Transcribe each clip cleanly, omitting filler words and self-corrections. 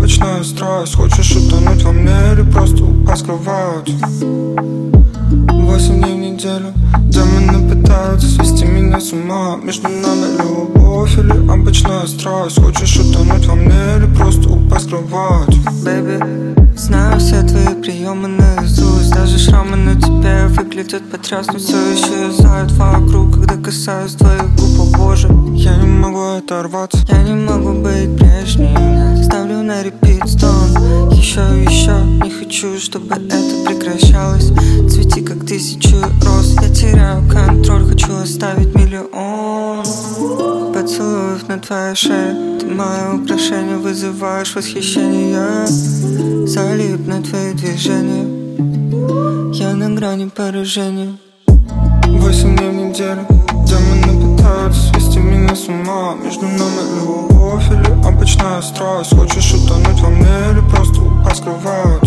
обычная страсть. Хочешь утонуть во мне или просто упасть в кровать? 8 дней в неделю демоны пытаются свести меня с ума. Между нами любовь или обычная страсть? Хочешь утонуть во мне или просто упасть в кровать? Baby, знаю все твои приемы наизусть. Даже шрамы на тебе выглядят потрясно. Все еще юзают вокруг, когда касаюсь твоих губ, о боже. Я не могу оторваться, я не могу быть прежним. Ставлю на репит стон еще и еще. Не хочу, чтобы это прекращалось. Цвети, как 1000 роз. Я теряю контроль, хочу оставить миллион поцелуев на твоей шее. Ты мое украшение, вызываешь восхищение. Залип на твои движения, я на грани поражения. 8 дней в неделю демоны пытаются свести меня с ума. Между нами любовь или обычная страсть? Хочешь утонуть во мне или просто упасть в кровать?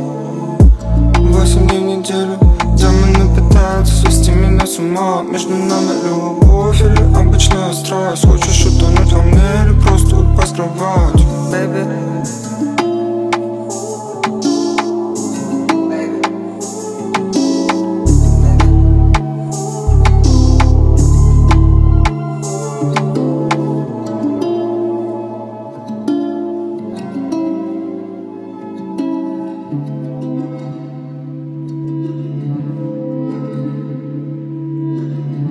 8 дней в неделю демоны пытаются свести меня с ума. Между нами любовь или обычная страсть? Хочешь утонуть во мне или просто упасть в кровать? Baby,